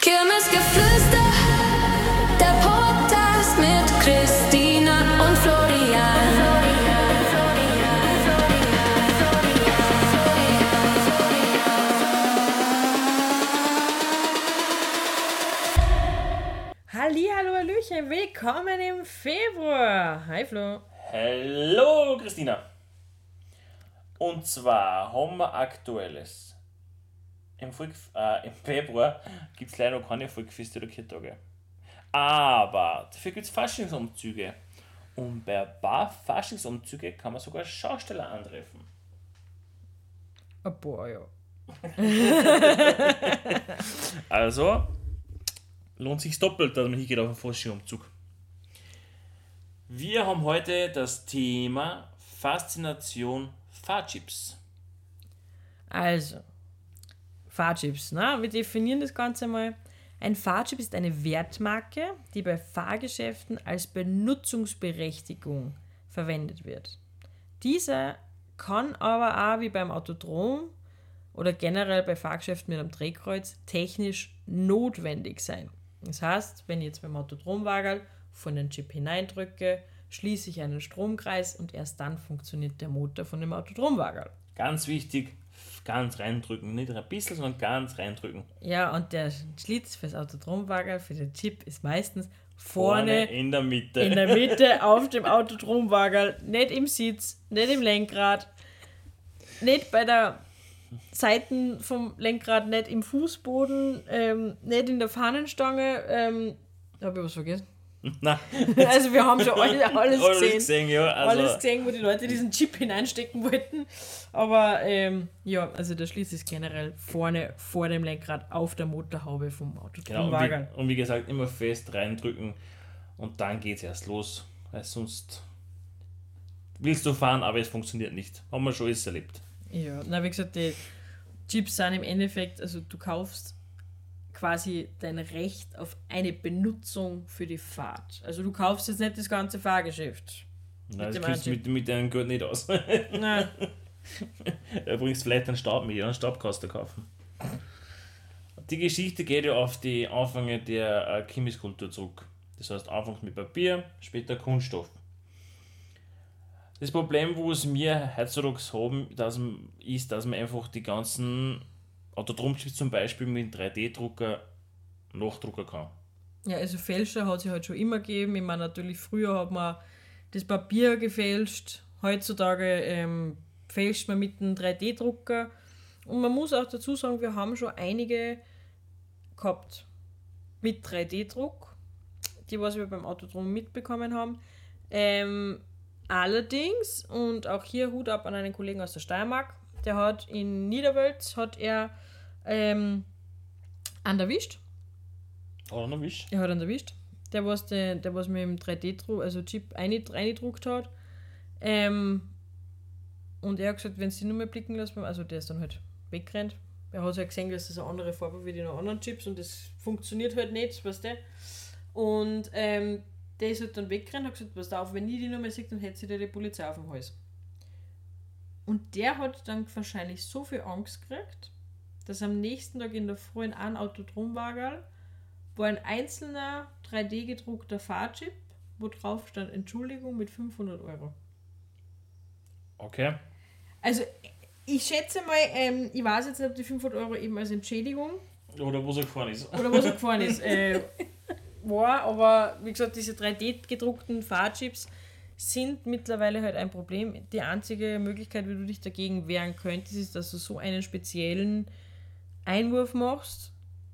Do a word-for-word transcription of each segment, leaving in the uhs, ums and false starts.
Kirmesgeflüster, der Podcast mit Christina und Florian. Hallihallo, Hallöchen, willkommen im Februar. Hi Flo. Hallo Christina. Und zwar haben wir Aktuelles. Im, Volk, äh, im Februar gibt es leider noch keine Volksfeste oder Kirchtage. Aber dafür gibt es Faschingsumzüge. Und bei ein paar Faschingsumzüge kann man sogar Schausteller antreffen. Oh, boah, ja. Also lohnt sich doppelt, dass man hingeht auf einen Faschingsumzug. Wir haben heute das Thema Faszination Fahrchips. Also, Fahrchips, ne? Wir definieren das Ganze mal. Ein Fahrchip ist eine Wertmarke, die bei Fahrgeschäften als Benutzungsberechtigung verwendet wird. Dieser kann aber auch wie beim Autodrom oder generell bei Fahrgeschäften mit einem Drehkreuz technisch notwendig sein. Das heißt, wenn ich jetzt beim Autodromwagerl von den Chip hineindrücke, schließe ich einen Stromkreis und erst dann funktioniert der Motor von dem Autodromwagerl. Ganz wichtig, ganz reindrücken. Nicht ein bisschen, sondern ganz reindrücken. Ja, und der Schlitz fürs Autodromwagerl, für den Chip, ist meistens vorne, vorne in der Mitte. in der Mitte auf dem Autodromwagerl, nicht im Sitz, nicht im Lenkrad, nicht bei der Seiten vom Lenkrad, nicht im Fußboden, ähm, nicht in der Fahnenstange. Ähm, habe ich was vergessen? Nein. Also wir haben schon alles, alles, Alles gesehen. gesehen, ja. Also, Alles gesehen, wo die Leute diesen Chip hineinstecken wollten. Aber ähm, ja, also der Schlitz ist generell vorne vor dem Lenkrad auf der Motorhaube vom Auto. genau, und, wie, und wie gesagt, immer fest reindrücken und dann geht es erst los. Weil sonst willst du fahren, aber es funktioniert nicht. Haben wir schon alles erlebt. Ja, na wie gesagt, die Chips sind im Endeffekt, also du kaufst quasi dein Recht auf eine Benutzung für die Fahrt. Also du kaufst jetzt nicht das ganze Fahrgeschäft. Nein, das kriegst du mit, mit deinem Geld nicht aus. Nein. Da bringst du vielleicht einen Stab mit, einen Stabkasten kaufen. Die Geschichte geht ja auf die Anfänge der äh, Chemiskultur zurück. Das heißt, anfangs mit Papier, später Kunststoff. Das Problem, was wir heutzutage haben, dass, ist, dass man einfach die ganzen Autodromchips zum Beispiel mit einem drei D-Drucker nachdrucken kann. Ja, also Fälscher hat es halt schon immer gegeben. Ich meine, natürlich früher hat man das Papier gefälscht. Heutzutage ähm, fälscht man mit einem drei D-Drucker. Und man muss auch dazu sagen, wir haben schon einige gehabt mit drei D-Druck, die was wir beim Autodrom mitbekommen haben. Ähm, allerdings, und auch hier Hut ab an einen Kollegen aus der Steiermark, der hat in Niederwölz, hat er ähm, einen erwischt. Hat er erwischt? Er hat einen erwischt. Der, was, der, der, was mit dem drei D-Druck, also Chip reingedruckt hat. Ähm, und er hat gesagt, wenn es die nur mehr blicken lässt, also der ist dann halt weggerannt. Er hat ja gesehen, dass das eine andere Farbe wie die noch anderen Chips und das funktioniert halt nicht, weißt du. Und ähm, der ist halt dann weggerannt und hat gesagt, pass auf, wenn ich die nur mehr sehe, dann hätte sie dir die Polizei auf dem Hals. Und der hat dann wahrscheinlich so viel Angst gekriegt, dass am nächsten Tag in der Früh in einem Autodromwagerl war ein einzelner drei D gedruckter Fahrchip, wo drauf stand Entschuldigung mit fünfhundert Euro. Okay. Also ich schätze mal, ähm, ich weiß jetzt nicht, ob die fünfhundert Euro eben als Entschädigung Oder wo er gefahren ist. oder was er gefahren ist, äh, war, aber wie gesagt, diese drei D gedruckten Fahrchips sind mittlerweile halt ein Problem. Die einzige Möglichkeit, wie du dich dagegen wehren könntest, ist, dass du so einen speziellen Einwurf machst,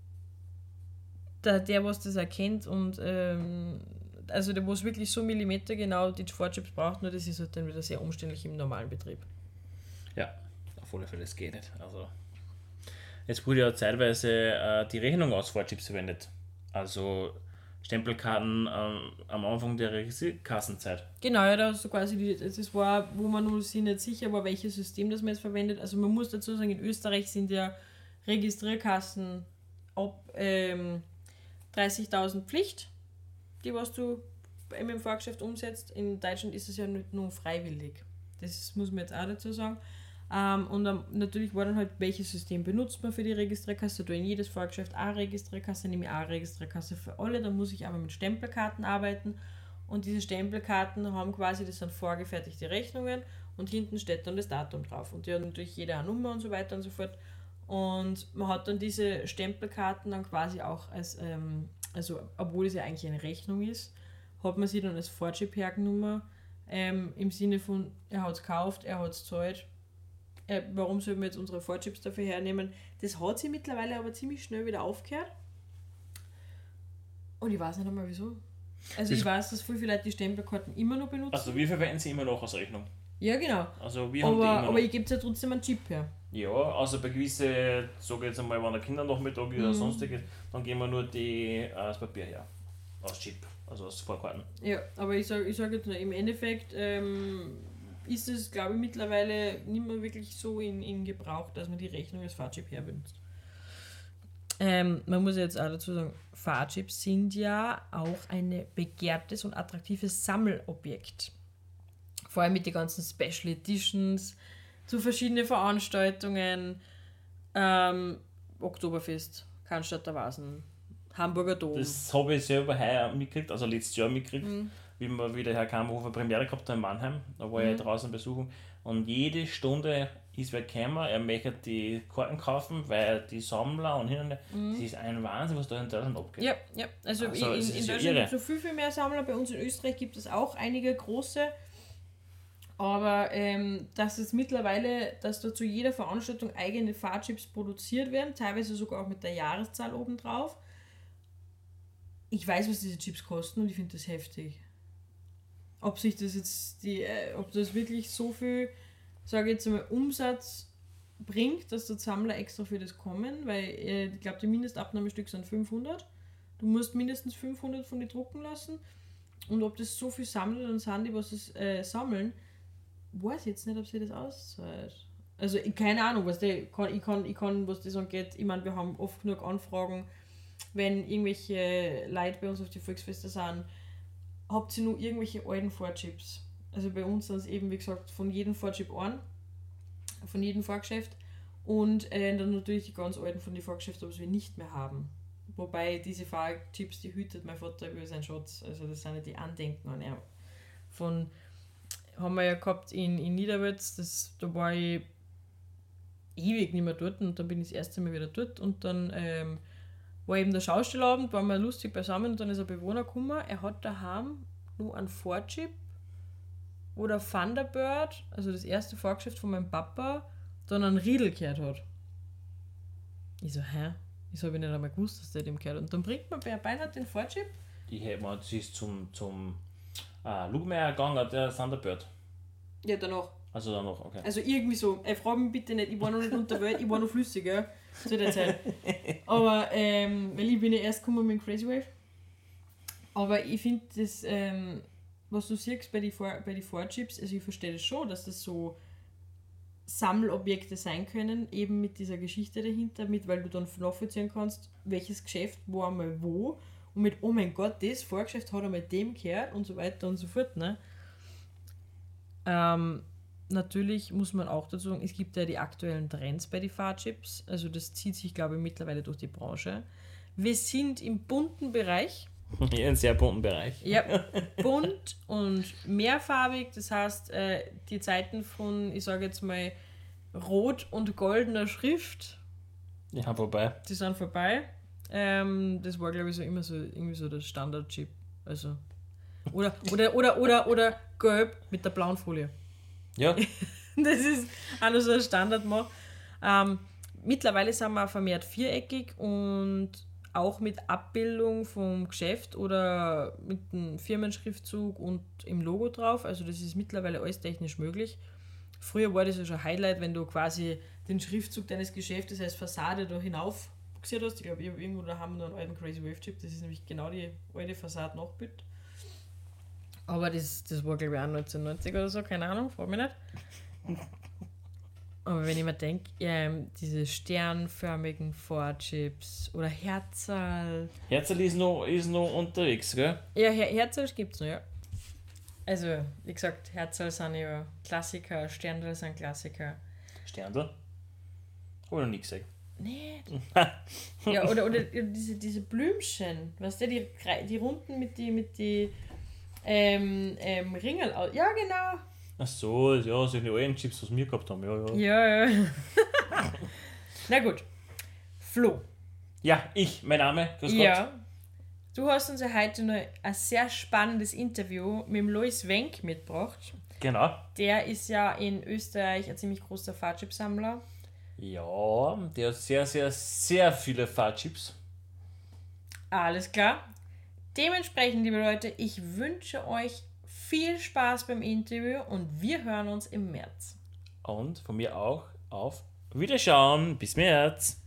der, der was das erkennt und ähm, also der, wo es wirklich so Millimeter genau die Fahrchips braucht, nur das ist halt dann wieder sehr umständlich im normalen Betrieb. Ja, auf alle Fälle, das geht nicht. Also, jetzt wurde ja zeitweise äh, die Rechnung aus Fahrchips verwendet. Also Stempelkarten ähm, am Anfang der Kassenzeit. Genau, ja, da hast du quasi, die, das war, wo man nur sich nicht sicher war, welches System das man jetzt verwendet. Also man muss dazu sagen, in Österreich sind ja Registrierkassen ab ähm, dreißigtausend Pflicht, die was du im Fahrgeschäft umsetzt. In Deutschland ist es ja nicht nur freiwillig. Das muss man jetzt auch dazu sagen. Ähm, und dann, natürlich war dann halt, welches System benutzt man für die Registrierkasse. Da in jedes Fahrgeschäft eine Registrierkasse, nehme ich eine Registrierkasse für alle. Dann muss ich aber mit Stempelkarten arbeiten. Und diese Stempelkarten haben quasi, das sind vorgefertigte Rechnungen und hinten steht dann das Datum drauf. Und die haben natürlich jede eine Nummer und so weiter und so fort. Und man hat dann diese Stempelkarten dann quasi auch als, ähm, also obwohl es ja eigentlich eine Rechnung ist, hat man sie dann als Fahrchip hergenommen, ähm, im Sinne von, er hat es gekauft, er hat es gezahlt. Äh, warum sollen wir jetzt unsere Fahrchips dafür hernehmen? Das hat sie mittlerweile aber ziemlich schnell wieder aufgehört. Und ich weiß nicht einmal wieso. Also Das- ich weiß, dass viele Leute die Stempelkarten immer noch benutzen. Also wir verwenden sie immer noch als Rechnung. Ja, genau. Also wir haben Aber, die immer aber noch. ich gebe ja trotzdem einen Chip her. Ja, also bei gewissen, sage ich jetzt einmal, wenn der Kindernachmittag ist oder Mhm. sonstiges, dann geben wir nur die, äh, das Papier her. Als Chip, also als Vorkarten. Ja, aber ich sage ich sag jetzt nur, im Endeffekt ähm, ist es, glaube ich, mittlerweile nicht mehr wirklich so in, in Gebrauch, dass man die Rechnung als Fahrchip her benutzt. Ähm, man muss jetzt auch dazu sagen, Fahrchips sind ja auch ein begehrtes und attraktives Sammelobjekt. Vor allem mit den ganzen Special Editions zu verschiedenen Veranstaltungen, ähm, Oktoberfest, Cannstatter Vasen, Hamburger Dom. Das habe ich selber heuer mitgekriegt, also letztes Jahr mitgekriegt, Mhm. wie wir wieder herkamen, wo wir Premiere gehabt haben in Mannheim. Da war Mhm. ich draußen besuchen und jede Stunde ist wer gekommen, er möchte die Karten kaufen, weil die Sammler und hin und her, das ist ein Wahnsinn, was da in Deutschland abgeht. Ja, ja. Also, Also, in, es in ist ja Deutschland irre. gibt es so viel, viel mehr Sammler. Bei uns in Österreich gibt es auch einige große. Aber ähm, dass es mittlerweile, dass da zu jeder Veranstaltung eigene Fahrchips produziert werden, teilweise sogar auch mit der Jahreszahl obendrauf. Ich weiß, was diese Chips kosten und ich finde das heftig. Ob sich das jetzt, die, äh, ob das wirklich so viel, sage ich jetzt einmal, Umsatz bringt, dass der Sammler extra für das kommen, weil äh, ich glaube, die Mindestabnahmestück sind fünfhundert. Du musst mindestens fünfhundert von die drucken lassen. Und ob das so viel Sammler dann sind, die was das äh, sammeln, weiß ich jetzt nicht, ob sie das auszahlt. Also ich, keine Ahnung, was der, kann, ich, kann, ich kann, was das angeht, ich meine, wir haben oft genug Anfragen, wenn irgendwelche Leute bei uns auf die Volksfeste sind, habt ihr nur irgendwelche alten Fahrchips. Also bei uns sind es eben, wie gesagt, von jedem Fahrchip ein, von jedem Fahrgeschäft und äh, dann natürlich die ganz alten von den Fahrgeschäften, was wir nicht mehr haben. Wobei diese Fahrchips, die hütet mein Vater über seinen Schatz, also das sind ja die Andenken an er. Von haben wir ja gehabt in, in Niederwitz, das, da war ich ewig nicht mehr dort und dann bin ich das erste Mal wieder dort und dann ähm, war eben der Schauspielabend, waren wir lustig beisammen und dann ist ein Bewohner gekommen, er hat daheim nur einen Fahrchip oder Thunderbird, also das erste Fahrgeschäft von meinem Papa, dann einen Riedel gehört hat. Ich so, hä? Ich habe nicht einmal gewusst, dass der dem gehört. Und dann bringt man bei beinahe den Fahrchip. Ich hätte mal, das ist zum, zum ah, Lugmeier gegangen, der Thunderbird. Ja, danach. Also dann noch, okay. Also irgendwie so, äh, frag mich bitte nicht, ich war noch nicht unter Welt, ich war noch flüssig, ja, zu der Zeit. Aber, ähm, weil ich bin ja erst gekommen mit dem Crazy Wave. Aber ich finde das, ähm, was du siehst bei den bei die Fahrchips, also ich verstehe das schon, dass das so Sammelobjekte sein können, eben mit dieser Geschichte dahinter, mit, weil du dann nachvollziehen kannst, welches Geschäft war einmal wo und mit, oh mein Gott, das Fahrgeschäft hat einmal dem gehört und so weiter und so fort, ne? Ähm, natürlich muss man auch dazu sagen, es gibt ja die aktuellen Trends bei den Fahrchips, also das zieht sich, glaube ich, mittlerweile durch die Branche. Wir sind im bunten Bereich. Ja, einen sehr bunten Bereich. Ja, bunt und mehrfarbig, das heißt, äh, die Zeiten von, ich sage jetzt mal, rot und goldener Schrift, Ja, vorbei. die sind vorbei. Ähm, das war, glaube ich, so immer so irgendwie so der Standard-Chip. Also. Oder, oder, oder, oder, oder gelb mit der blauen Folie. Ja, Das ist auch noch so ein Standardmach. Ähm, mittlerweile sind wir auch vermehrt viereckig und auch mit Abbildung vom Geschäft oder mit dem Firmenschriftzug und im Logo drauf. Also das ist mittlerweile alles technisch möglich. Früher war das ja schon Highlight, wenn du quasi den Schriftzug deines Geschäftes als Fassade da hinauf buxiert hast. Ich glaube, irgendwo da haben wir noch einen alten Crazy Wave Chip. Das ist nämlich genau die alte Fassade nachgebildet. Aber das, das war, glaube ich, auch neunzehnhundertneunzig oder so, keine Ahnung, frag mich nicht. Aber wenn ich mir denke, ähm, diese sternförmigen Fahrchips oder Herzl. Herzl ist noch, ist noch unterwegs, gell? Ja, Her Herzl gibt es noch, ja. Also, wie gesagt, Herzl sind ja Klassiker, Sternl sind Klassiker. Sterndl. Habe ich noch nie gesehen. Nee. Ja, oder, oder diese, diese Blümchen, weißt du, die, die runden mit die, mit die ähm, ähm, Ringel aus. Ja, genau. Ach so, ja, solche alten Chips, was wir gehabt haben, ja, ja. Ja, ja. Na gut. Flo. Ja, ich, mein Name, grüß Gott. Ja. Du hast uns ja heute noch ein sehr spannendes Interview mit dem Lois Wenk mitgebracht. Genau. Der ist ja in Österreich ein ziemlich großer Fahrradchip-Sammler. Ja, der hat sehr, sehr, sehr viele Fahrchips. Alles klar. Dementsprechend, liebe Leute, ich wünsche euch viel Spaß beim Interview und wir hören uns im März. Und von mir auch auf Wiederschauen. Bis März.